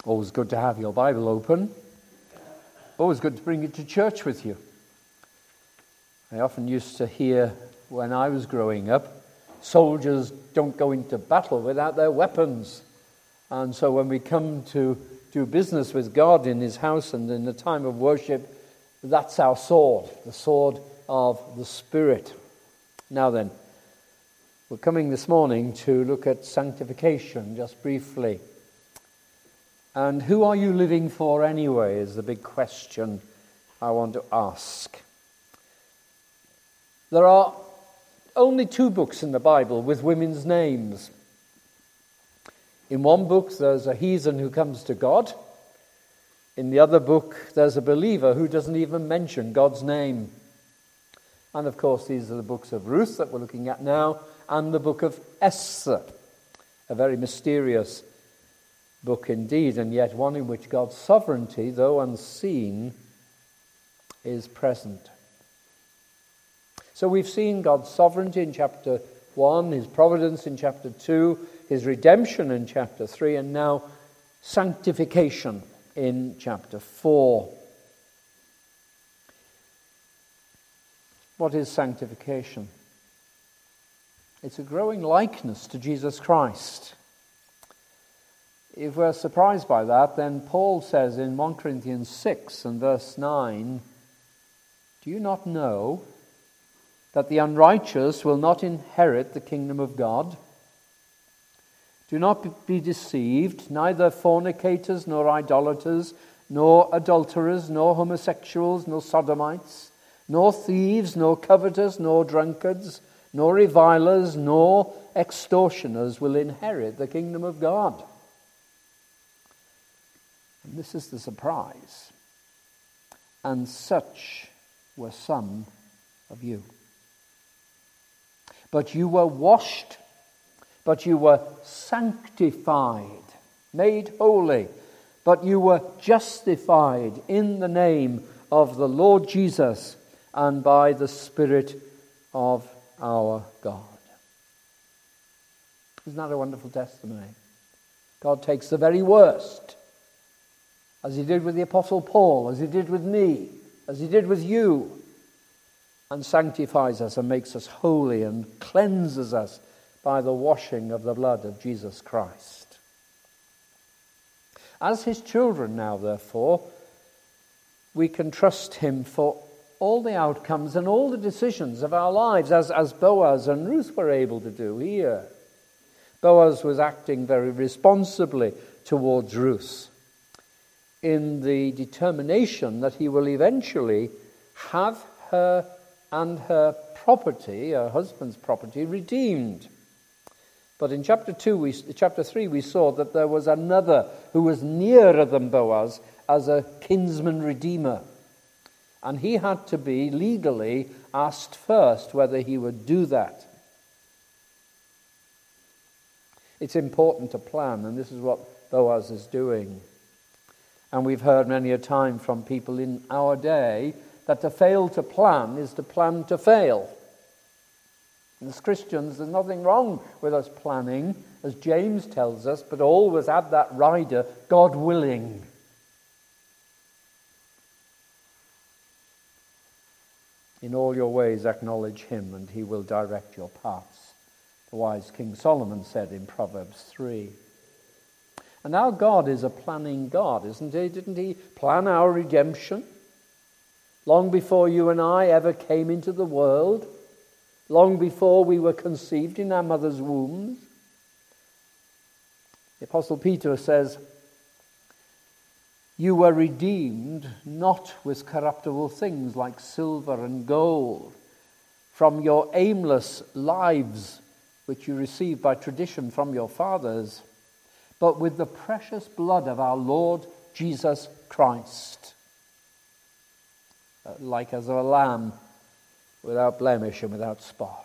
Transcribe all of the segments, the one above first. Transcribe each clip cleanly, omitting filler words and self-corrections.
Always good to have your Bible open. Always good to bring it to church with you. I often used to hear when I was growing up, soldiers don't go into battle without their weapons. And so when we come to do business with God in his house and in the time of worship, that's our sword, the sword of the Spirit. Now then, we're coming this morning to look at sanctification just briefly. And who are you living for anyway is the big question I want to ask. There are only 2 books in the Bible with women's names. In one book there's a heathen who comes to God. In the other book there's a believer who doesn't even mention God's name. And of course these are the books of Ruth that we're looking at now and the book of Esther, a very mysterious book indeed, and yet one in which God's sovereignty, though unseen, is present. So we've seen God's sovereignty in chapter 1, his providence in chapter 2, his redemption in chapter 3, and now sanctification in chapter 4. What is sanctification? It's a growing likeness to Jesus Christ. If we're surprised by that, then Paul says in 1 Corinthians 6 and verse 9, "Do you not know that the unrighteous will not inherit the kingdom of God? Do not be deceived, neither fornicators, nor idolaters, nor adulterers, nor homosexuals, nor sodomites, nor thieves, nor covetous, nor drunkards, nor revilers, nor extortioners will inherit the kingdom of God." And this is the surprise. And such were some of you. But you were washed, but you were sanctified, made holy, but you were justified in the name of the Lord Jesus and by the Spirit of our God. Isn't that a wonderful testimony? God takes the very worst, as he did with the Apostle Paul, as he did with me, as he did with you, and sanctifies us and makes us holy and cleanses us by the washing of the blood of Jesus Christ. As his children now, therefore, we can trust him for all the outcomes and all the decisions of our lives, as Boaz and Ruth were able to do here. Boaz was acting very responsibly towards Ruth, in the determination that he will eventually have her and her property, her husband's property, redeemed. But in chapter 3, we saw that there was another who was nearer than Boaz as a kinsman redeemer. And he had to be legally asked first whether he would do that. It's important to plan, and this is what Boaz is doing. And we've heard many a time from people in our day that to fail to plan is to plan to fail. And as Christians, there's nothing wrong with us planning, as James tells us, but always add that rider, God willing. In all your ways acknowledge him, and he will direct your paths. The wise King Solomon said in Proverbs 3. And our God is a planning God, isn't he? Didn't he plan our redemption? Long before you and I ever came into the world, long before we were conceived in our mother's wombs. The Apostle Peter says, "You were redeemed not with corruptible things like silver and gold, from your aimless lives which you received by tradition from your fathers, but with the precious blood of our Lord Jesus Christ, like as of a lamb without blemish and without spot."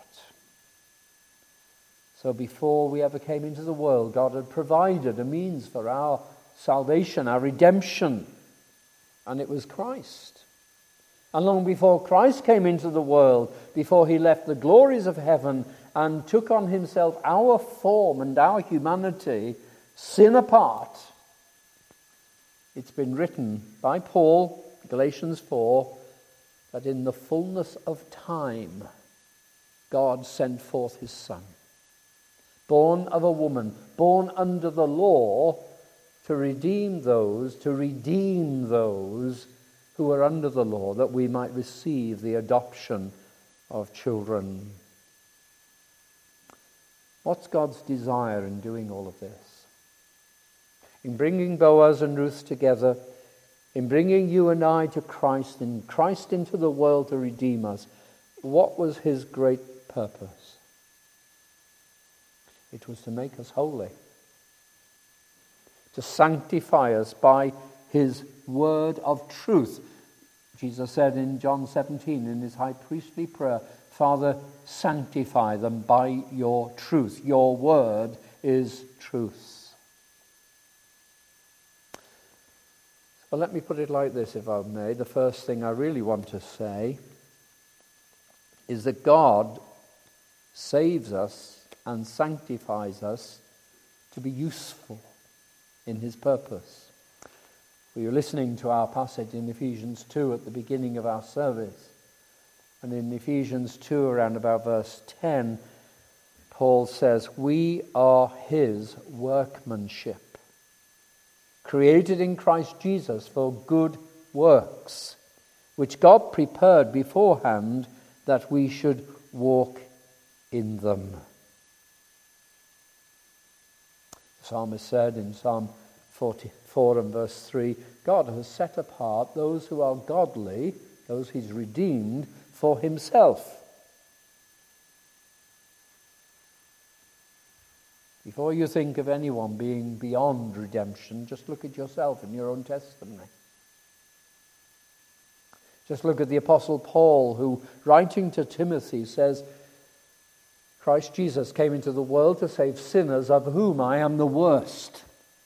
So before we ever came into the world, God had provided a means for our salvation, our redemption, and it was Christ. And long before Christ came into the world, before he left the glories of heaven and took on himself our form and our humanity, sin apart, It's been written by Paul, Galatians 4, that in the fullness of time, God sent forth his Son, born of a woman, born under the law, to redeem those who are under the law, that we might receive the adoption of children. What's God's desire in doing all of this? In bringing Boaz and Ruth together, in bringing you and I to Christ, and Christ into the world to redeem us, what was his great purpose? It was to make us holy, to sanctify us by his word of truth. Jesus said in John 17 in his high priestly prayer, Father, sanctify them by your truth. Your word is truth. Well, let me put it like this, if I may. The first thing I really want to say is that God saves us and sanctifies us to be useful in his purpose. We were listening to our passage in Ephesians 2 at the beginning of our service. And in Ephesians 2, around about verse 10, Paul says, we are his workmanship, created in Christ Jesus for good works, which God prepared beforehand that we should walk in them. The psalmist said in Psalm 44 and verse 3, God has set apart those who are godly, those he's redeemed, for himself. Before you think of anyone being beyond redemption, just look at yourself in your own testimony. Just look at the Apostle Paul, who, writing to Timothy, says, Christ Jesus came into the world to save sinners, of whom I am the worst.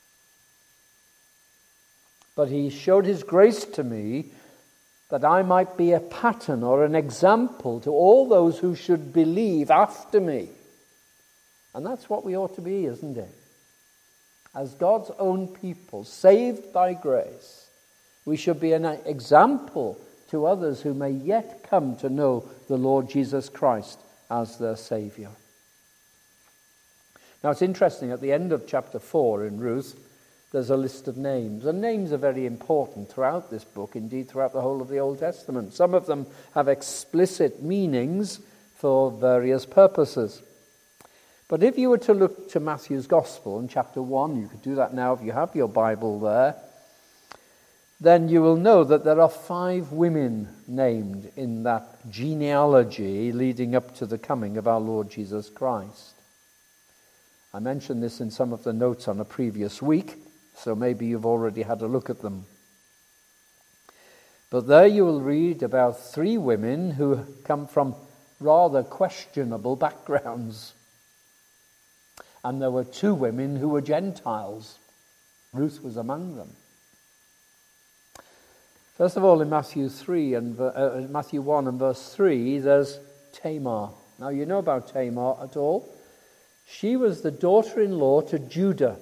But he showed his grace to me that I might be a pattern or an example to all those who should believe after me. And that's what we ought to be, isn't it? As God's own people, saved by grace, we should be an example to others who may yet come to know the Lord Jesus Christ as their Saviour. Now it's interesting, at the end of chapter 4 in Ruth, there's a list of names. And names are very important throughout this book, indeed throughout the whole of the Old Testament. Some of them have explicit meanings for various purposes. But if you were to look to Matthew's Gospel in chapter 1, you could do that now if you have your Bible there, then you will know that there are 5 women named in that genealogy leading up to the coming of our Lord Jesus Christ. I mentioned this in some of the notes on a previous week, so maybe you've already had a look at them. But there you will read about 3 women who come from rather questionable backgrounds. And there were 2 women who were Gentiles. Ruth was among them. First of all, in Matthew 1 and verse 3, there's Tamar. Now, you know about Tamar at all? She was the daughter-in-law to Judah.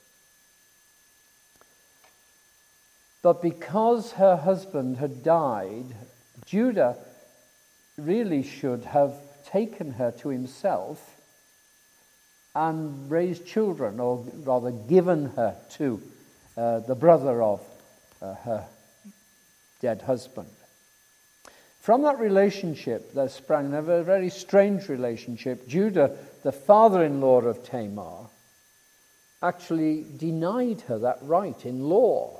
But because her husband had died, Judah really should have taken her to himself and raised children, or rather given her to the brother of her dead husband. From that relationship there sprang a very strange relationship. Judah, the father-in-law of Tamar, actually denied her that right in law.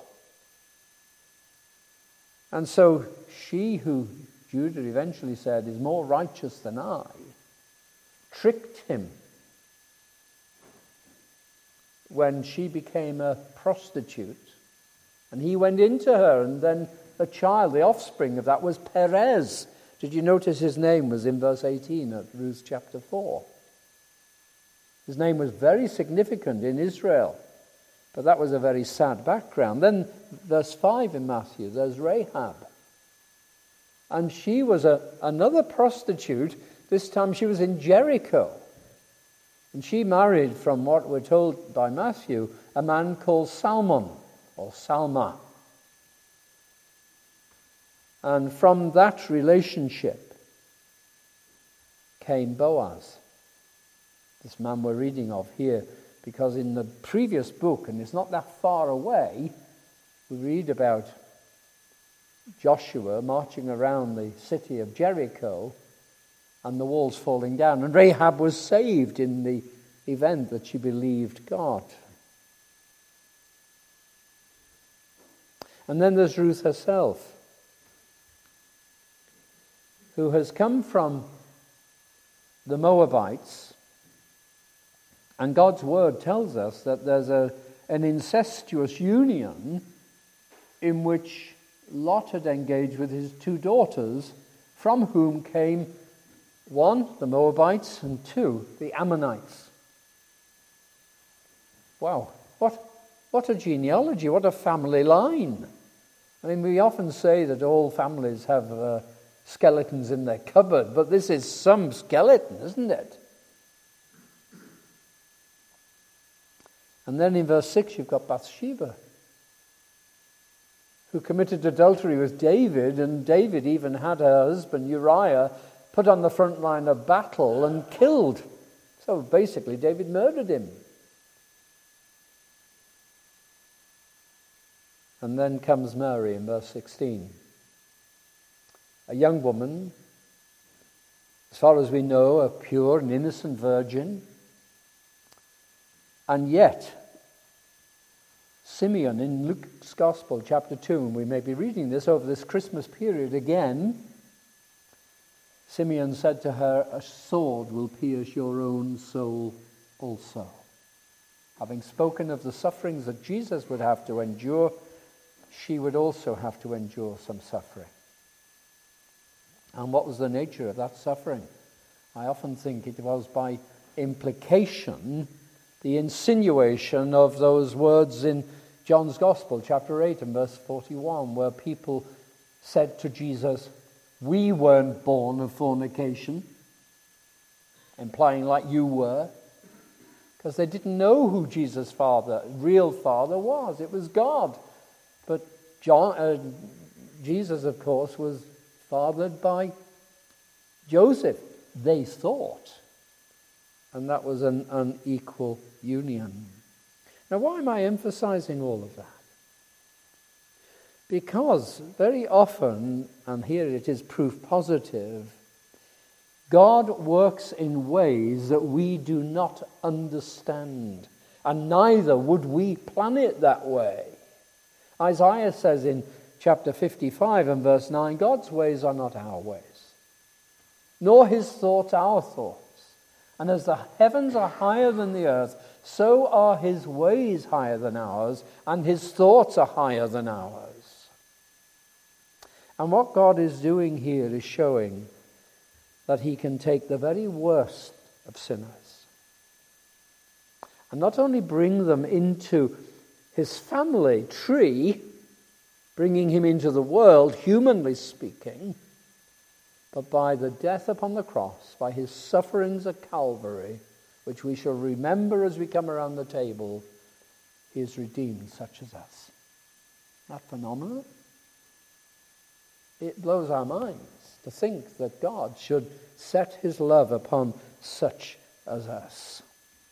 And so she, who Judah eventually said is more righteous than I, tricked him when she became a prostitute. And he went into her, and then a child, the offspring of that, was Perez. Did you notice his name was in verse 18 of Ruth chapter 4? His name was very significant in Israel, but that was a very sad background. Then verse 5 in Matthew, there's Rahab. And she was another prostitute. This time she was in Jericho. And she married, from what we're told by Matthew, a man called Salmon, or Salma. And from that relationship came Boaz, this man we're reading of here, because in the previous book, and it's not that far away, we read about Joshua marching around the city of Jericho and the walls falling down. And Rahab was saved in the event that she believed God. And then there's Ruth herself, who has come from the Moabites. And God's word tells us that there's an incestuous union in which Lot had engaged with his two daughters, from whom came one, the Moabites, and two, the Ammonites. Wow, what a genealogy, what a family line. I mean, we often say that all families have skeletons in their cupboard, but this is some skeleton, isn't it? And then in verse 6 you've got Bathsheba, who committed adultery with David, and David even had her husband Uriah put on the front line of battle and killed. So basically David murdered him. And then comes Mary in verse 16. A young woman, as far as we know, a pure and innocent virgin. And yet, Simeon in Luke's Gospel, chapter 2, and we may be reading this over this Christmas period again, Simeon said to her, "A sword will pierce your own soul also." Having spoken of the sufferings that Jesus would have to endure, she would also have to endure some suffering. And what was the nature of that suffering? I often think it was by implication, the insinuation of those words in John's Gospel, chapter 8 and verse 41, where people said to Jesus, "We weren't born of fornication," implying like you were, because they didn't know who Jesus' real father was. It was God. But Jesus, of course, was fathered by Joseph, they thought. And that was an unequal union. Now, why am I emphasizing all of that? Because very often, and here it is proof positive, God works in ways that we do not understand, and neither would we plan it that way. Isaiah says in chapter 55 and verse 9, God's ways are not our ways, nor his thoughts our thoughts. And as the heavens are higher than the earth, so are his ways higher than ours, and his thoughts are higher than ours. And what God is doing here is showing that he can take the very worst of sinners and not only bring them into his family tree, bringing him into the world, humanly speaking, but by the death upon the cross, by his sufferings at Calvary, which we shall remember as we come around the table, he has redeemed such as us. Isn't that phenomenal? It blows our minds to think that God should set his love upon such as us.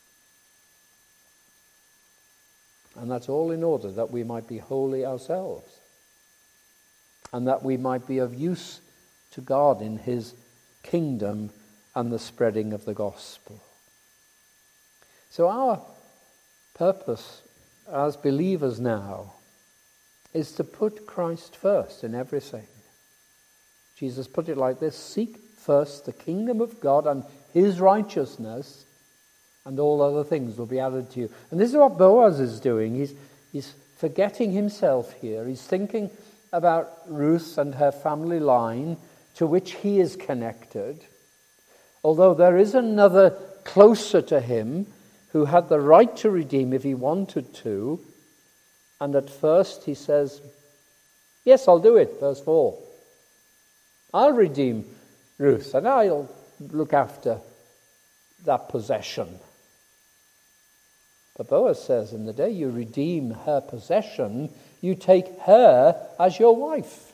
And that's all in order that we might be holy ourselves, and that we might be of use to God in his kingdom and the spreading of the gospel. So our purpose as believers now is to put Christ first in everything. Jesus put it like this: seek first the kingdom of God and his righteousness, and all other things will be added to you. And this is what Boaz is doing. He's forgetting himself here. He's thinking about Ruth and her family line, to which he is connected. Although there is another closer to him who had the right to redeem if he wanted to. And at first he says, yes, I'll do it, verse 4. I'll redeem Ruth and I'll look after that possession. But Boaz says, in the day you redeem her possession, you take her as your wife.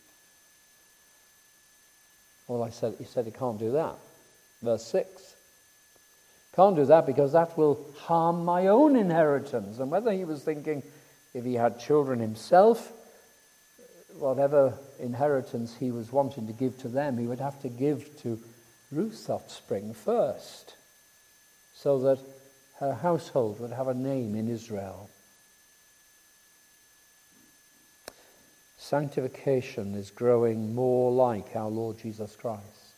Well, he said he can't do that. Verse 6. Can't do that because that will harm my own inheritance. And whether he was thinking if he had children himself, whatever inheritance he was wanting to give to them, he would have to give to Ruth's offspring first, so that her household would have a name in Israel. Sanctification is growing more like our Lord Jesus Christ,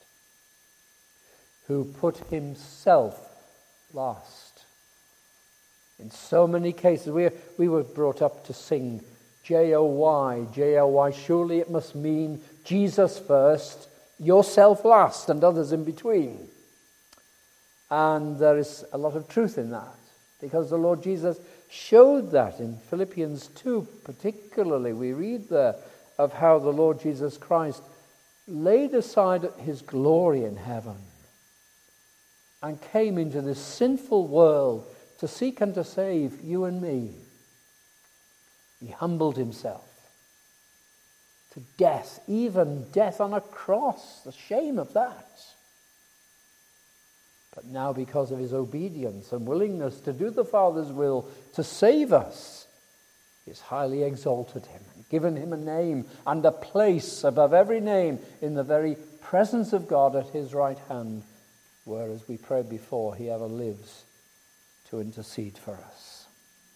who put himself last. In so many cases, we were brought up to sing J-O-Y, J-O-Y. Surely it must mean Jesus first, yourself last, and others in between. And there is a lot of truth in that, because the Lord Jesus showed that in Philippians 2 particularly. We read there of how the Lord Jesus Christ laid aside his glory in heaven and came into this sinful world to seek and to save you and me. He humbled himself to death, even death on a cross, the shame of that. But now, because of his obedience and willingness to do the Father's will to save us, he has highly exalted him and given him a name and a place above every name in the very presence of God at his right hand, where, as we prayed before, he ever lives to intercede for us.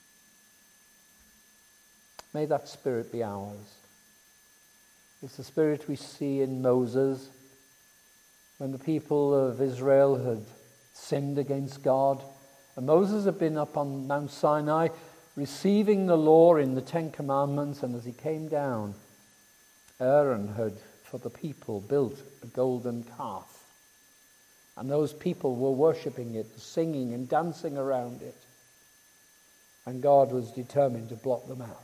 May that spirit be ours. It's the spirit we see in Moses when the people of Israel had sinned against God. And Moses had been up on Mount Sinai receiving the law in the Ten Commandments, and as he came down, Aaron had, for the people, built a golden calf. And those people were worshipping it, singing and dancing around it. And God was determined to blot them out.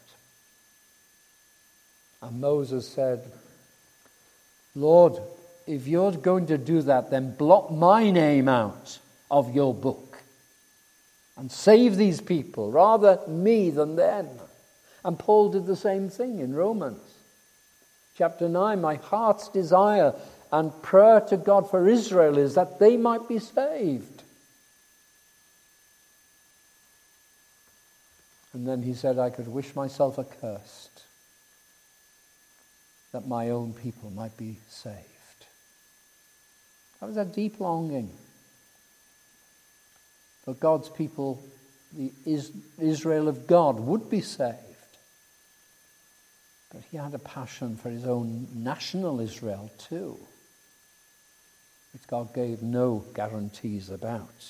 And Moses said, Lord, if you're going to do that, then blot my name out of your book and save these people, rather me than them. And Paul did the same thing in Romans chapter 9. My heart's desire and prayer to God for Israel is that they might be saved. And then he said, I could wish myself accursed that my own people might be saved. That was a deep longing for God's people, the Israel of God, would be saved. But he had a passion for his own national Israel too, which God gave no guarantees about.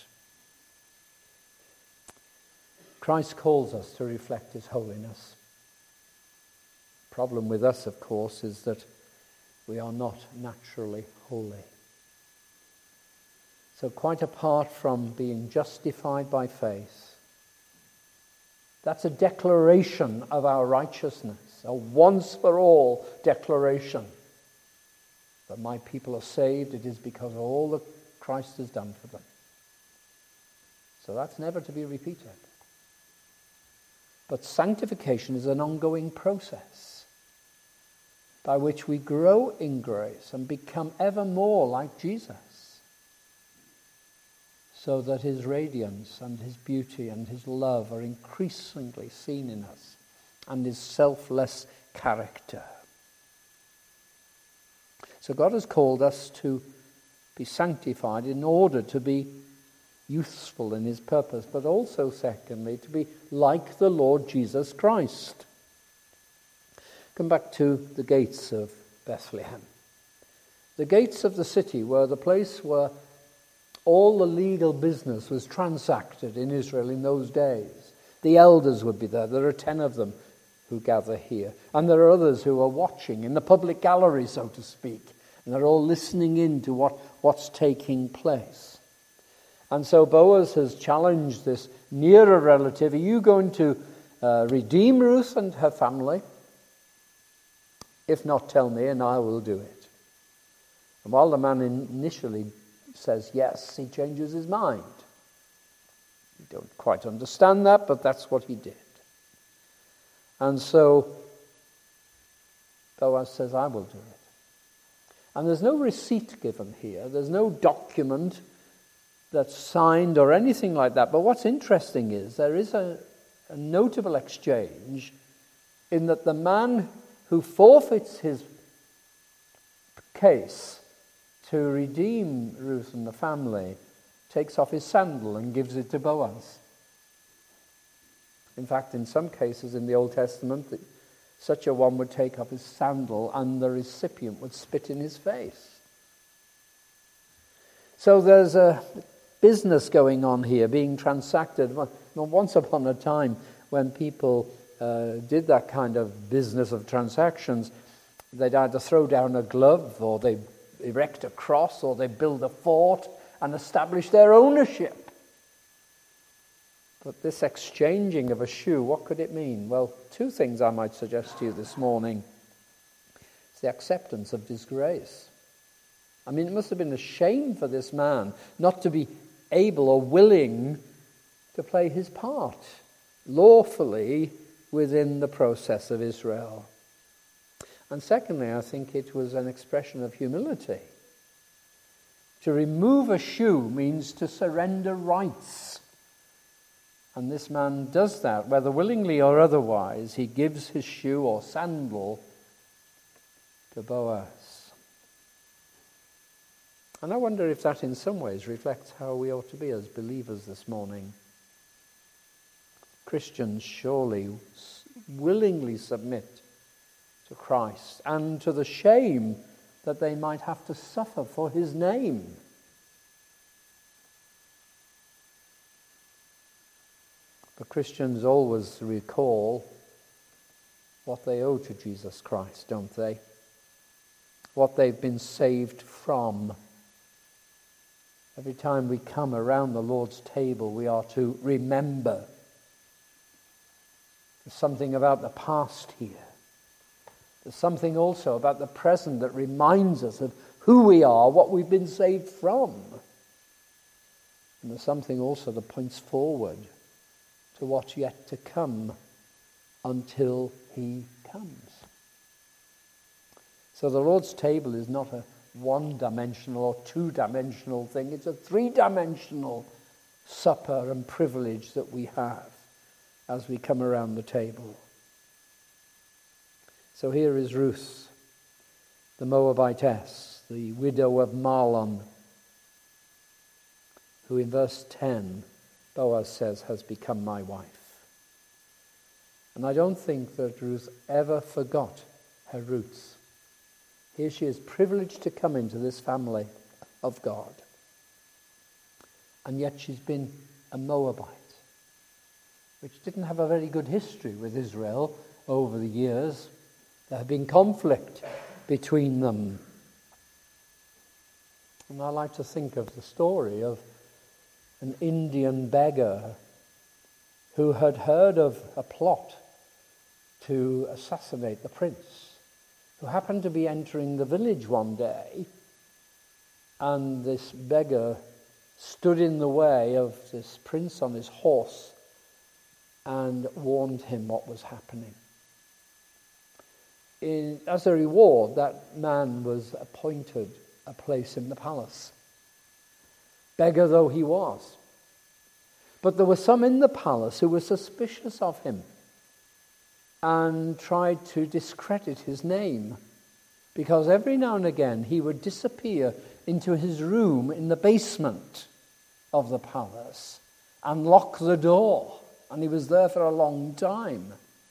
Christ calls us to reflect his holiness. The problem with us, of course, is that we are not naturally holy. So quite apart from being justified by faith, that's a declaration of our righteousness, a once-for-all declaration that my people are saved. It is because of all that Christ has done for them. So that's never to be repeated. But sanctification is an ongoing process by which we grow in grace and become ever more like Jesus, so that his radiance and his beauty and his love are increasingly seen in us, and his selfless character. So God has called us to be sanctified in order to be useful in his purpose, but also, secondly, to be like the Lord Jesus Christ. Come back to the gates of Bethlehem. The gates of the city were the place where all the legal business was transacted in Israel in those days. The elders would be there. There are 10 of them who gather here. And there are others who are watching in the public gallery, so to speak. And they're all listening in to what's taking place. And so Boaz has challenged this nearer relative. Are you going to redeem Ruth and her family? If not, tell me and I will do it. And while the man initially says yes, he changes his mind. We don't quite understand that, but that's what he did. And so Boaz says, I will do it. And there's no receipt given here. There's no document that's signed or anything like that. But what's interesting is there is a notable exchange in that the man who forfeits his case to redeem Ruth and the family takes off his sandal and gives it to Boaz. In fact, in some cases in the Old Testament, such a one would take off his sandal and the recipient would spit in his face. So there's a business going on here, being transacted. Once upon a time, when people did that kind of business of transactions, they'd either throw down a glove, or they'd erect a cross, or they'd build a fort and establish their ownership. But this exchanging of a shoe, what could it mean? Well, two things I might suggest to you this morning. It's the acceptance of disgrace. I mean, it must have been a shame for this man not to be able or willing to play his part lawfully within the process of Israel. And secondly, I think it was an expression of humility. To remove a shoe means to surrender rights. And this man does that, whether willingly or otherwise. He gives his shoe or sandal to Boaz. And I wonder if that in some ways reflects how we ought to be as believers this morning. Christians surely willingly submit to Christ and to the shame that they might have to suffer for his name. But Christians always recall what they owe to Jesus Christ, don't they? What they've been saved from. Every time we come around the Lord's table, we are to remember. There's something about the past here. There's something also about the present that reminds us of who we are, what we've been saved from. And there's something also that points forward to what's yet to come until he comes. So the Lord's table is not a one-dimensional or two-dimensional thing. It's a three-dimensional supper and privilege that we have as we come around the table. So here is Ruth, the Moabitess, the widow of Mahlon, who in verse 10, Boaz says, has become my wife. And I don't think that Ruth ever forgot her roots. Here she is privileged to come into this family of God. And yet she's been a Moabite, which didn't have a very good history with Israel over the years. There had been conflict between them. And I like to think of the story of an Indian beggar who had heard of a plot to assassinate the prince, who happened to be entering the village one day, and this beggar stood in the way of this prince on his horse and warned him what was happening. As a reward, that man was appointed a place in the palace, beggar though he was. But there were some in the palace who were suspicious of him and tried to discredit his name, because every now and again he would disappear into his room in the basement of the palace and lock the door, and he was there for a long time.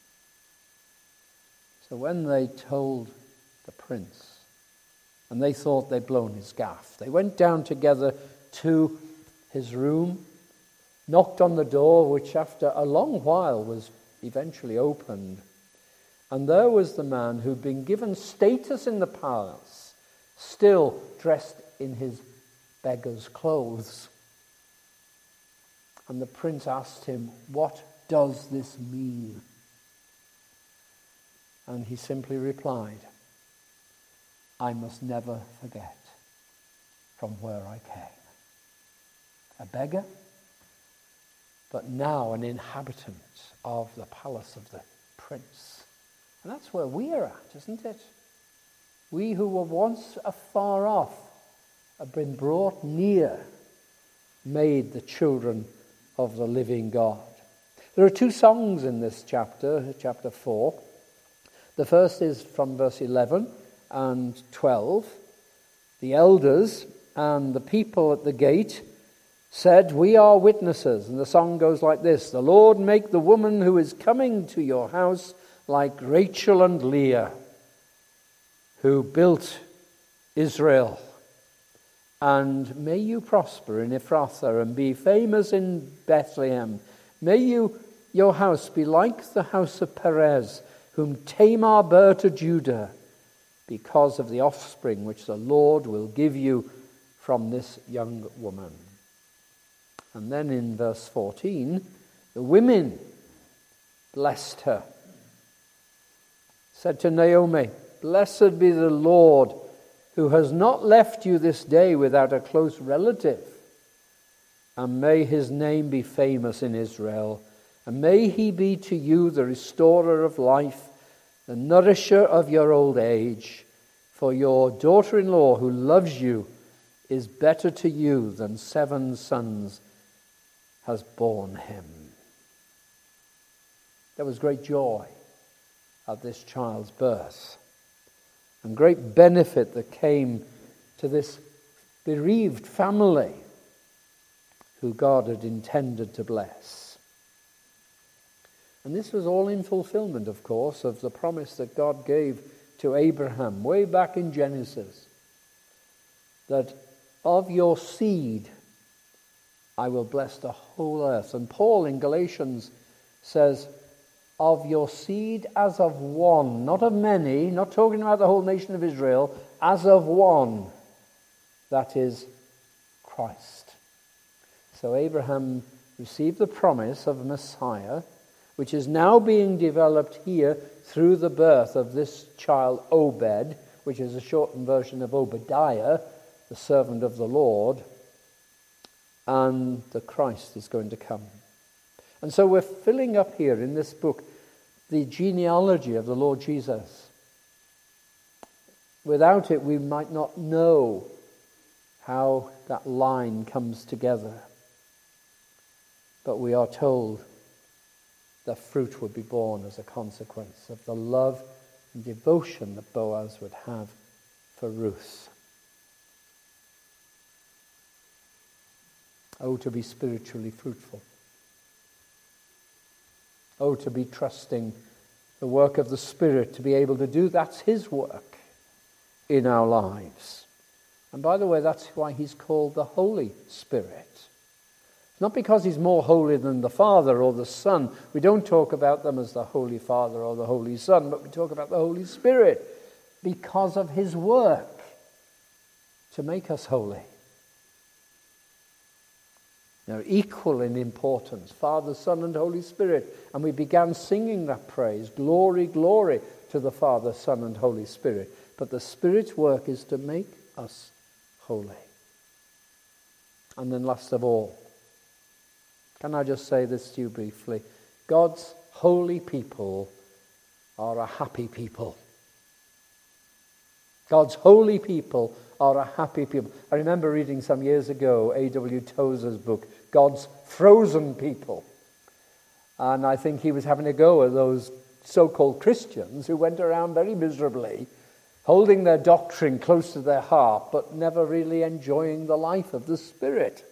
So when they told the prince, and they thought they'd blown his gaff, they went down together to his room, knocked on the door, which after a long while was eventually opened. And there was the man who'd been given status in the palace, still dressed in his beggar's clothes. And the prince asked him, "What does this mean?" And he simply replied, "I must never forget from where I came." A beggar but now an inhabitant of the palace of the prince. And that's where we are at, isn't it? We who were once afar off have been brought near, made the children of the living God. There are two songs in this chapter, chapter 4. The first is from verse 11 and 12. The elders and the people at the gate said, "We are witnesses." And the song goes like this: "The Lord make the woman who is coming to your house like Rachel and Leah, who built Israel. And may you prosper in Ephrathah and be famous in Bethlehem. May your house be like the house of Perez, whom Tamar bare to Judah, because of the offspring which the Lord will give you from this young woman." And then in verse 14, the women blessed her, said to Naomi, "Blessed be the Lord, who has not left you this day without a close relative. And may his name be famous in Israel. And may he be to you the restorer of life, the nourisher of your old age. For your daughter-in-law who loves you is better to you than 7 sons has borne him." There was great joy at this child's birth, and great benefit that came to this bereaved family who God had intended to bless. And this was all in fulfillment, of course, of the promise that God gave to Abraham way back in Genesis, that of your seed I will bless the whole earth. And Paul in Galatians says, of your seed as of one, not of many, not talking about the whole nation of Israel, as of one, that is Christ. So Abraham received the promise of Messiah, which is now being developed here through the birth of this child Obed, which is a shortened version of Obadiah, the servant of the Lord, and the Christ is going to come. And so we're filling up here in this book the genealogy of the Lord Jesus. Without it, we might not know how that line comes together. But we are told the fruit would be born as a consequence of the love and devotion that Boaz would have for Ruth. Oh, to be spiritually fruitful. Oh, to be trusting the work of the Spirit, to be able to do, that's his work in our lives. And by the way, that's why he's called the Holy Spirit. Not because he's more holy than the Father or the Son. We don't talk about them as the Holy Father or the Holy Son, but we talk about the Holy Spirit because of his work to make us holy. They're equal in importance, Father, Son, and Holy Spirit. And we began singing that praise, glory, glory to the Father, Son, and Holy Spirit. But the Spirit's work is to make us holy. And then last of all, can I just say this to you briefly? God's holy people are a happy people. God's holy people are a happy people. I remember reading some years ago A.W. Tozer's book, God's Frozen People. And I think he was having a go at those so-called Christians who went around very miserably, holding their doctrine close to their heart, but never really enjoying the life of the Spirit.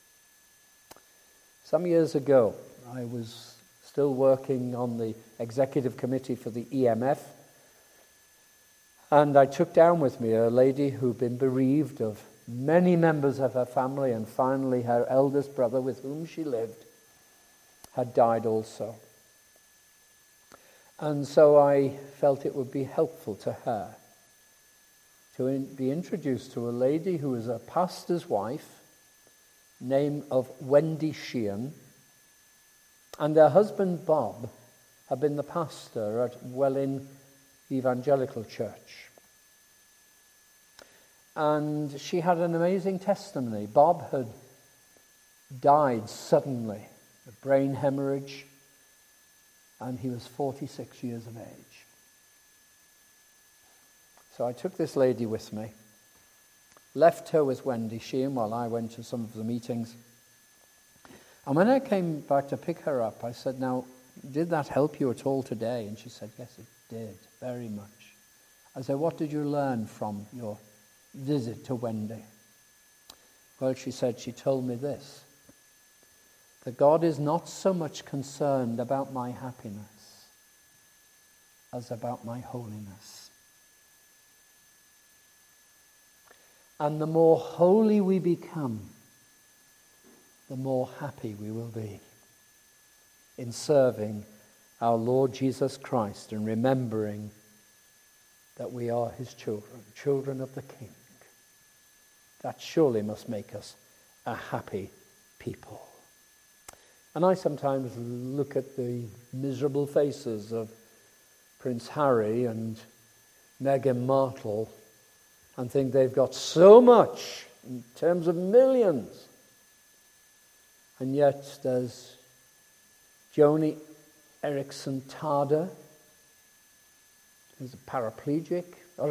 Some years ago, I was still working on the executive committee for the EMF, and I took down with me a lady who'd been bereaved of many members of her family, and finally her eldest brother with whom she lived had died also. And so I felt it would be helpful to her to be introduced to a lady who was a pastor's wife, name of Wendy Sheehan, and her husband Bob had been the pastor at Welling Evangelical Church. And she had an amazing testimony. Bob had died suddenly a brain hemorrhage, and he was 46 years of age. So I took this lady with me, left her with Wendy Sheehan while I went to some of the meetings. And when I came back to pick her up, I said, "Now, did that help you at all today?" And she said, "Yes, it did, very much." I said, "What did you learn from your visit to Wendy?" Well, she said, she told me this, that God is not so much concerned about my happiness as about my holiness. And the more holy we become, the more happy we will be in serving our Lord Jesus Christ and remembering that we are his children, children of the King. That surely must make us a happy people. And I sometimes look at the miserable faces of Prince Harry and Meghan Markle and think they've got so much in terms of millions. And yet there's Joni Eareckson Tada, who's a paraplegic,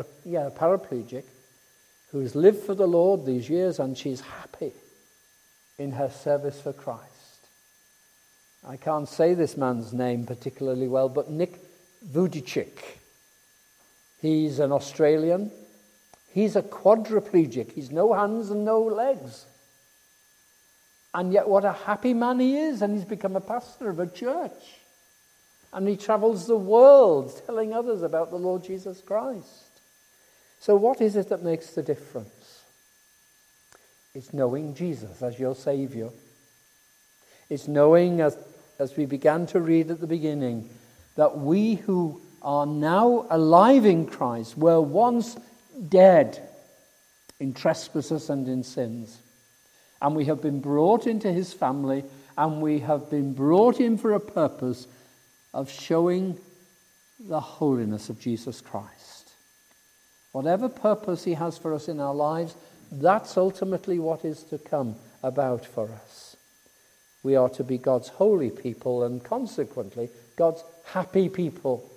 who's lived for the Lord these years, and she's happy in her service for Christ. I can't say this man's name particularly well, but Nick Vujicic. He's an Australian. He's a quadriplegic. He's no hands and no legs. And yet what a happy man he is, and he's become a pastor of a church. And he travels the world telling others about the Lord Jesus Christ. So what is it that makes the difference? It's knowing Jesus as your Savior. It's knowing, as we began to read at the beginning, that we who are now alive in Christ were once dead in trespasses and in sins. And we have been brought into his family, and we have been brought in for a purpose of showing the holiness of Jesus Christ. Whatever purpose he has for us in our lives, that's ultimately what is to come about for us. We are to be God's holy people, and consequently, God's happy people.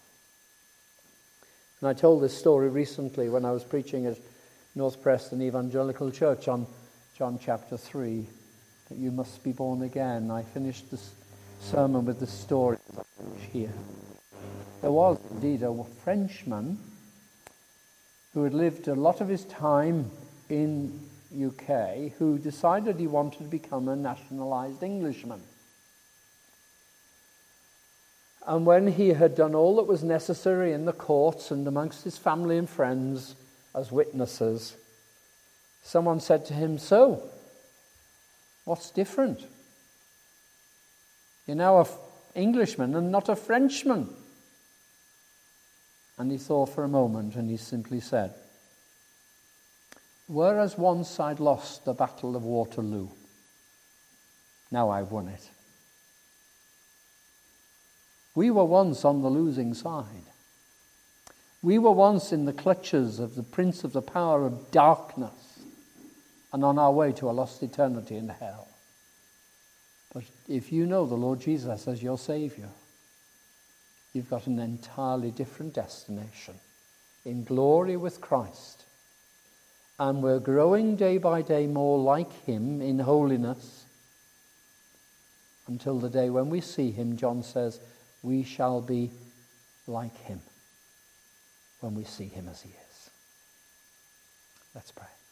And I told this story recently when I was preaching at North Preston Evangelical Church on John chapter 3, that you must be born again. I finished this sermon with the story here. There was indeed a Frenchman who had lived a lot of his time in UK who decided he wanted to become a nationalised Englishman. And when he had done all that was necessary in the courts and amongst his family and friends as witnesses, someone said to him, "So, what's different? You're now an Englishman and not a Frenchman." And he thought for a moment, and he simply said, "Whereas once I'd lost the Battle of Waterloo, now I've won it. We were once on the losing side. We were once in the clutches of the prince of the power of darkness and on our way to a lost eternity in hell. But if you know the Lord Jesus as your Savior, you've got an entirely different destination in glory with Christ. And we're growing day by day more like him in holiness until the day when we see him," John says, "we shall be like him when we see him as he is." Let's pray.